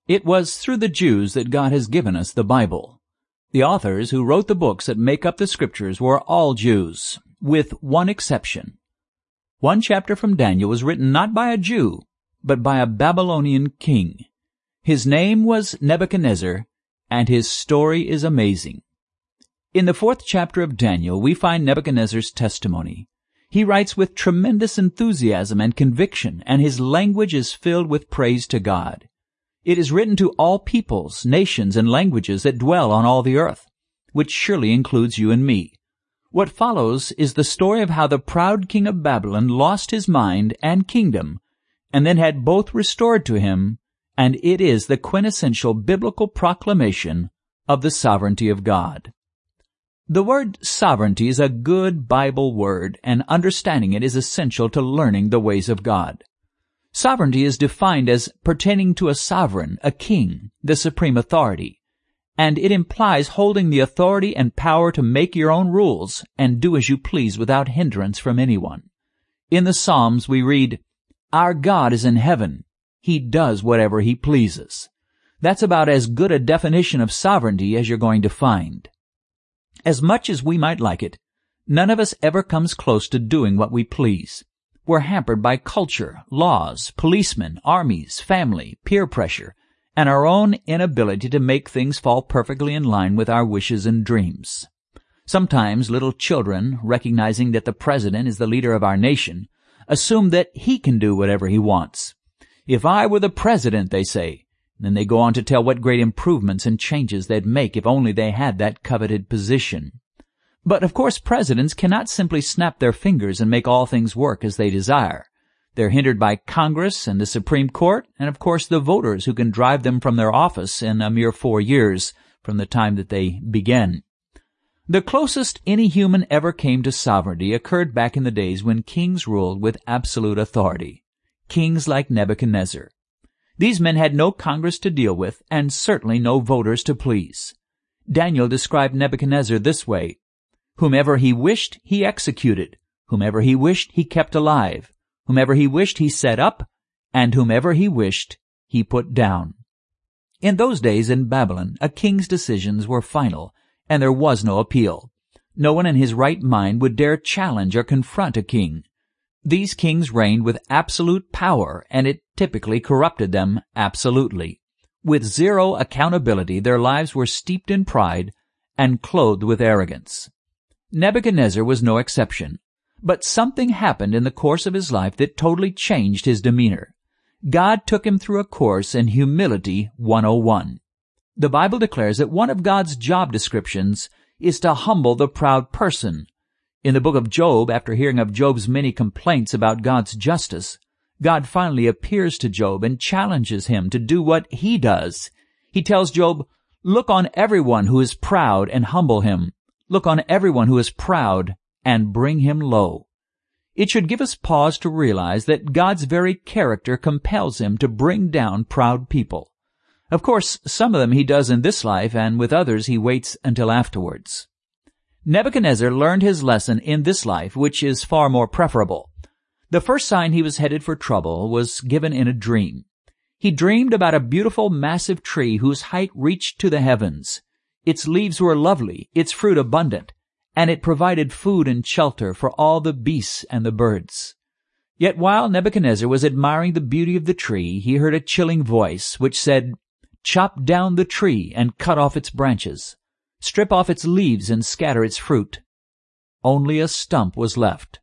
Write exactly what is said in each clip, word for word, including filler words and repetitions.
It was through the Jews that God has given us the Bible. The authors who wrote the books that make up the Scriptures were all Jews, with one exception. One chapter from Daniel was written not by a Jew, but by a Babylonian king. His name was Nebuchadnezzar, and his story is amazing. In the fourth chapter of Daniel, we find Nebuchadnezzar's testimony. He writes with tremendous enthusiasm and conviction, and his language is filled with praise to God. It is written to all peoples, nations, and languages that dwell on all the earth, which surely includes you and me. What follows is the story of how the proud king of Babylon lost his mind and kingdom, and then had both restored to him, and it is the quintessential biblical proclamation of the sovereignty of God. The word sovereignty is a good Bible word, and understanding it is essential to learning the ways of God. Sovereignty is defined as pertaining to a sovereign, a king, the supreme authority, and it implies holding the authority and power to make your own rules and do as you please without hindrance from anyone. In the Psalms we read, "Our God is in heaven. He does whatever He pleases." That's about as good a definition of sovereignty as you're going to find. As much as we might like it, none of us ever comes close to doing what we please. We're hampered by culture, laws, policemen, armies, family, peer pressure, and our own inability to make things fall perfectly in line with our wishes and dreams. Sometimes little children, recognizing that the president is the leader of our nation, assume that he can do whatever he wants. "If I were the president," they say, then they go on to tell what great improvements and changes they'd make if only they had that coveted position. But of course presidents cannot simply snap their fingers and make all things work as they desire. They're hindered by Congress and the Supreme Court, and of course the voters who can drive them from their office in a mere four years from the time that they begin. The closest any human ever came to sovereignty occurred back in the days when kings ruled with absolute authority. Kings like Nebuchadnezzar. These men had no Congress to deal with, and certainly no voters to please. Daniel described Nebuchadnezzar this way: "Whomever he wished, he executed. Whomever he wished, he kept alive. Whomever he wished, he set up. And whomever he wished, he put down." In those days in Babylon, a king's decisions were final, and there was no appeal. No one in his right mind would dare challenge or confront a king. These kings reigned with absolute power, and it typically corrupted them absolutely. With zero accountability, their lives were steeped in pride and clothed with arrogance. Nebuchadnezzar was no exception, but something happened in the course of his life that totally changed his demeanor. God took him through a course in Humility one oh one. The Bible declares that one of God's job descriptions is to humble the proud person. In the book of Job, after hearing of Job's many complaints about God's justice, God finally appears to Job and challenges him to do what he does. He tells Job, "Look on everyone who is proud and humble him. Look on everyone who is proud and bring him low." It should give us pause to realize that God's very character compels him to bring down proud people. Of course, some of them he does in this life, and with others he waits until afterwards. Nebuchadnezzar learned his lesson in this life, which is far more preferable. The first sign he was headed for trouble was given in a dream. He dreamed about a beautiful, massive tree whose height reached to the heavens. Its leaves were lovely, its fruit abundant, and it provided food and shelter for all the beasts and the birds. Yet while Nebuchadnezzar was admiring the beauty of the tree, he heard a chilling voice which said, "Chop down the tree and cut off its branches. Strip off its leaves and scatter its fruit." Only a stump was left.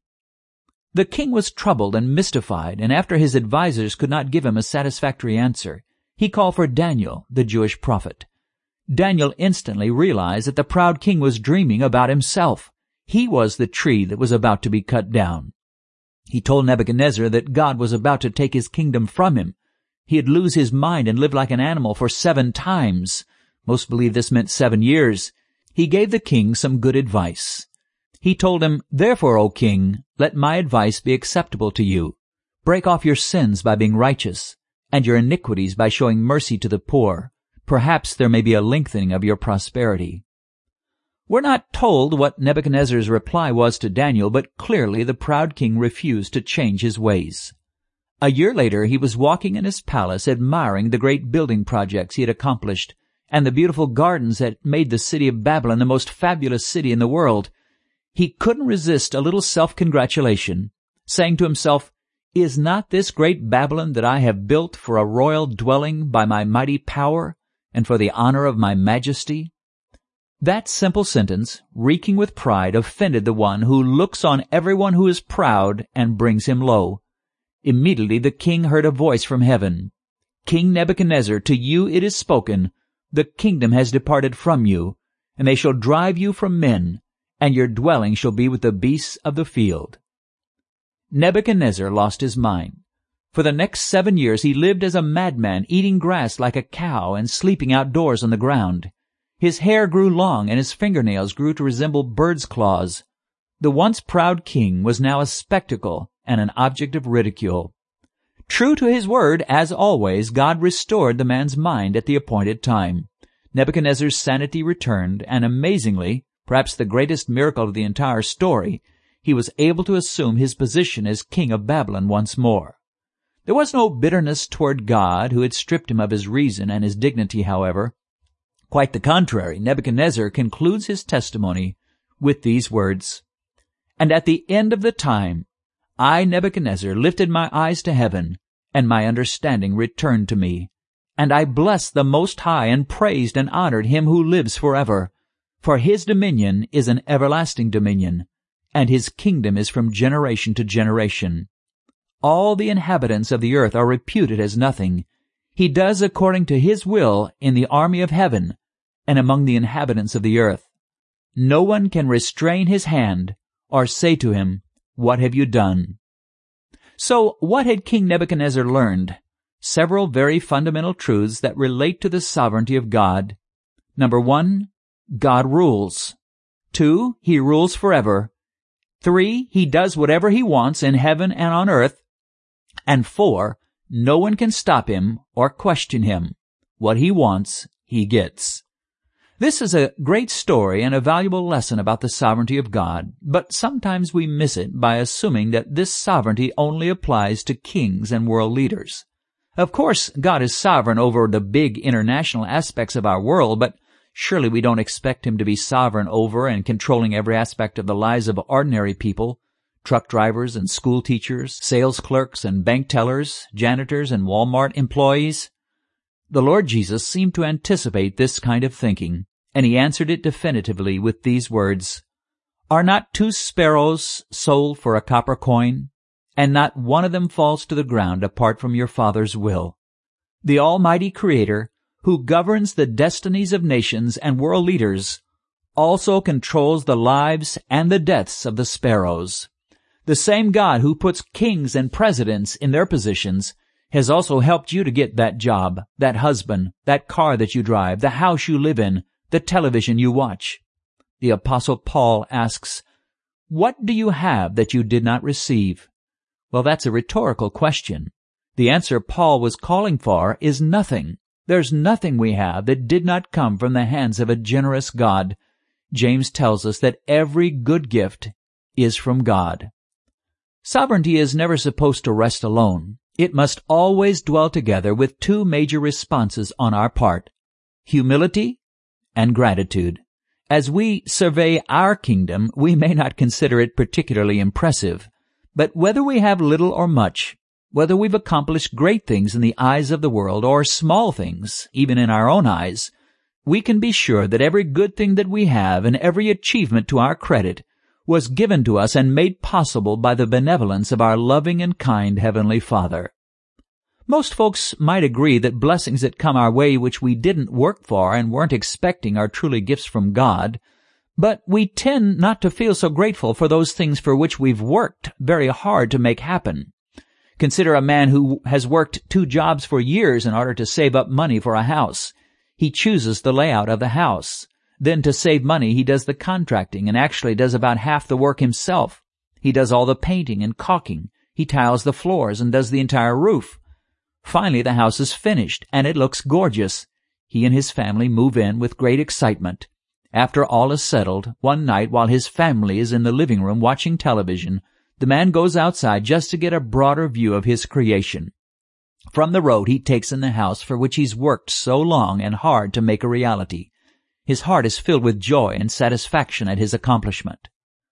The king was troubled and mystified, and after his advisers could not give him a satisfactory answer, he called for Daniel, the Jewish prophet. Daniel instantly realized that the proud king was dreaming about himself. He was the tree that was about to be cut down. He told Nebuchadnezzar that God was about to take his kingdom from him. He'd lose his mind and live like an animal for seven times. Most believe this meant seven years. He gave the king some good advice. He told him, "Therefore, O king, let my advice be acceptable to you. Break off your sins by being righteous, and your iniquities by showing mercy to the poor. Perhaps there may be a lengthening of your prosperity." We're not told what Nebuchadnezzar's reply was to Daniel, but clearly the proud king refused to change his ways. A year later, he was walking in his palace admiring the great building projects he had accomplished and the beautiful gardens that made the city of Babylon the most fabulous city in the world. He couldn't resist a little self-congratulation, saying to himself, "Is not this great Babylon that I have built for a royal dwelling by my mighty power and for the honor of my majesty?" That simple sentence, reeking with pride, offended the one who looks on everyone who is proud and brings him low. Immediately the king heard a voice from heaven. "King Nebuchadnezzar, to you it is spoken, the kingdom has departed from you, and they shall drive you from men, and your dwelling shall be with the beasts of the field." Nebuchadnezzar lost his mind. For the next seven years he lived as a madman, eating grass like a cow and sleeping outdoors on the ground. His hair grew long, and his fingernails grew to resemble birds' claws. The once proud king was now a spectacle and an object of ridicule. True to his word, as always, God restored the man's mind at the appointed time. Nebuchadnezzar's sanity returned, and amazingly, perhaps the greatest miracle of the entire story, he was able to assume his position as king of Babylon once more. There was no bitterness toward God, who had stripped him of his reason and his dignity, however. Quite the contrary, Nebuchadnezzar concludes his testimony with these words, "And at the end of the time, I, Nebuchadnezzar, lifted my eyes to heaven, and my understanding returned to me. And I blessed the Most High, and praised and honored him who lives forever. For his dominion is an everlasting dominion, and his kingdom is from generation to generation. All the inhabitants of the earth are reputed as nothing. He does according to his will in the army of heaven, and among the inhabitants of the earth. No one can restrain his hand, or say to him, 'What have you done?'" So what had King Nebuchadnezzar learned? Several very fundamental truths that relate to the sovereignty of God. Number one, God rules. Two, he rules forever. Three, he does whatever he wants in heaven and on earth. And four, no one can stop him or question him. What he wants, he gets. This is a great story and a valuable lesson about the sovereignty of God, but sometimes we miss it by assuming that this sovereignty only applies to kings and world leaders. Of course, God is sovereign over the big international aspects of our world, but surely we don't expect him to be sovereign over and controlling every aspect of the lives of ordinary people, truck drivers and school teachers, sales clerks and bank tellers, janitors and Walmart employees. The Lord Jesus seemed to anticipate this kind of thinking, and he answered it definitively with these words, "Are not two sparrows sold for a copper coin? And not one of them falls to the ground apart from your Father's will." The Almighty Creator, who governs the destinies of nations and world leaders, also controls the lives and the deaths of the sparrows. The same God who puts kings and presidents in their positions has also helped you to get that job, that husband, that car that you drive, the house you live in, the television you watch. The Apostle Paul asks, "What do you have that you did not receive?" Well, that's a rhetorical question. The answer Paul was calling for is nothing. There's nothing we have that did not come from the hands of a generous God. James tells us that every good gift is from God. Sovereignty is never supposed to rest alone. It must always dwell together with two major responses on our part, humility and gratitude. As we survey our kingdom, we may not consider it particularly impressive, but whether we have little or much, whether we've accomplished great things in the eyes of the world or small things, even in our own eyes, we can be sure that every good thing that we have and every achievement to our credit was given to us and made possible by the benevolence of our loving and kind Heavenly Father. Most folks might agree that blessings that come our way which we didn't work for and weren't expecting are truly gifts from God, but we tend not to feel so grateful for those things for which we've worked very hard to make happen. Consider a man who has worked two jobs for years in order to save up money for a house. He chooses the layout of the house. Then to save money, he does the contracting and actually does about half the work himself. He does all the painting and caulking. He tiles the floors and does the entire roof. Finally, the house is finished, and it looks gorgeous. He and his family move in with great excitement. After all is settled, one night while his family is in the living room watching television, The man goes outside just to get a broader view of his creation. From the road he takes in the house for which he's worked so long and hard to make a reality. His heart is filled with joy and satisfaction at his accomplishment.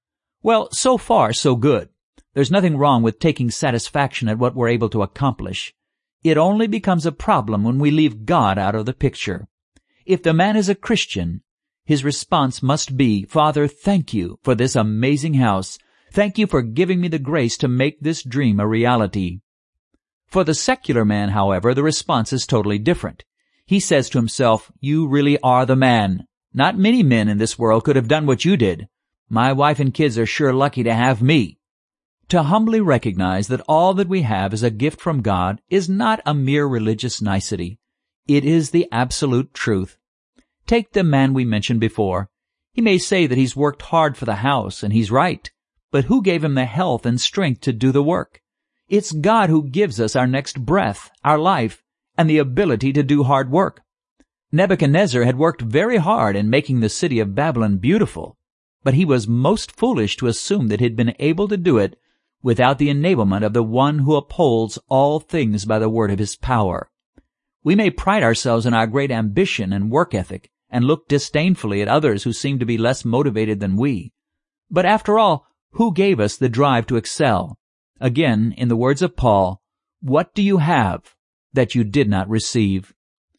Well, so far, so good. There's nothing wrong with taking satisfaction at what we're able to accomplish. It only becomes a problem when we leave God out of the picture. If the man is a Christian, his response must be, "Father, thank you for this amazing house. Thank you for giving me the grace to make this dream a reality." For the secular man, however, the response is totally different. He says to himself, "You really are the man. Not many men in this world could have done what you did. My wife and kids are sure lucky to have me." To humbly recognize that all that we have is a gift from God is not a mere religious nicety. It is the absolute truth. Take the man we mentioned before. He may say that he's worked hard for the house, and he's right. But who gave him the health and strength to do the work? It's God who gives us our next breath, our life, and the ability to do hard work. Nebuchadnezzar had worked very hard in making the city of Babylon beautiful, but he was most foolish to assume that he'd been able to do it without the enablement of the one who upholds all things by the word of his power. We may pride ourselves in our great ambition and work ethic and look disdainfully at others who seem to be less motivated than we. But after all, who gave us the drive to excel? Again, in the words of Paul, "What do you have that you did not receive?"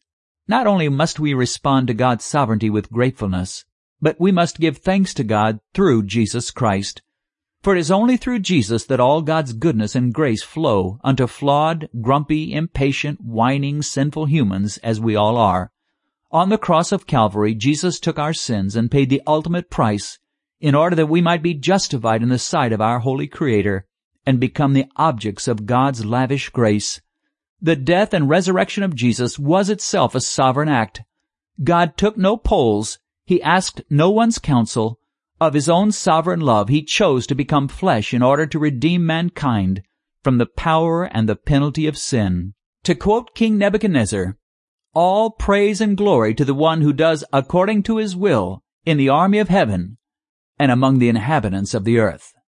Not only must we respond to God's sovereignty with gratefulness, but we must give thanks to God through Jesus Christ. For it is only through Jesus that all God's goodness and grace flow unto flawed, grumpy, impatient, whining, sinful humans as we all are. On the cross of Calvary, Jesus took our sins and paid the ultimate price in order that we might be justified in the sight of our holy Creator and become the objects of God's lavish grace. The death and resurrection of Jesus was itself a sovereign act. God took no polls. He asked no one's counsel. Of his own sovereign love, he chose to become flesh in order to redeem mankind from the power and the penalty of sin. To quote King Nebuchadnezzar, "All praise and glory to the one who does according to his will in the army of heaven and among the inhabitants of the earth."